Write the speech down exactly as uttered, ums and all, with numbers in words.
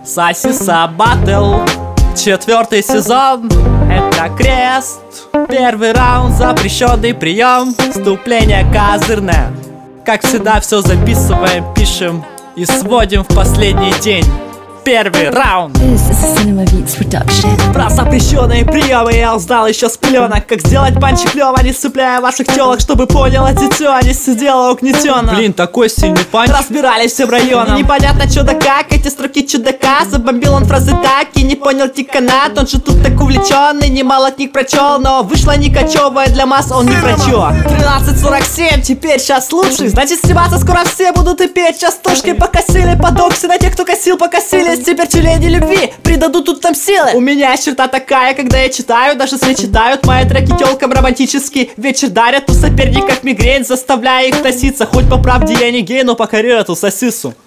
Сосиса Баттл, четвертый сезон, это крест. Первый раунд, запрещенный прием, вступление козырное. Как всегда, все записываем, пишем и сводим в последний день. Первый раунд. Про запрещенные приемы я узнал еще с пленок. Как сделать панчи клево, не сцепляя ваших телок, чтобы поняла дитё, а не сидела угнетенно. Блин, такой сильный панч. Разбирались всем районом. И непонятно чё да как, эти строки чудака. Забомбил он фразы так и не понял тиканат. Он же тут так увлеченный, немало книг прочел, но вышла никачевая для масс, он не прочел. Тринадцать сорок семь, теперь сейчас лучший. Значит сниматься скоро все будут и петь. Сейчас тушки покосили, подокси на тех, кто косил, покосились. Теперь тюлени любви придадут тут там силы. У меня черта такая, когда я читаю, даже если читают мои треки тёлкам романтический вечер дарят. У соперников мигрень, заставляя их тоситься. Хоть по правде я не гей, но покорю эту сосису.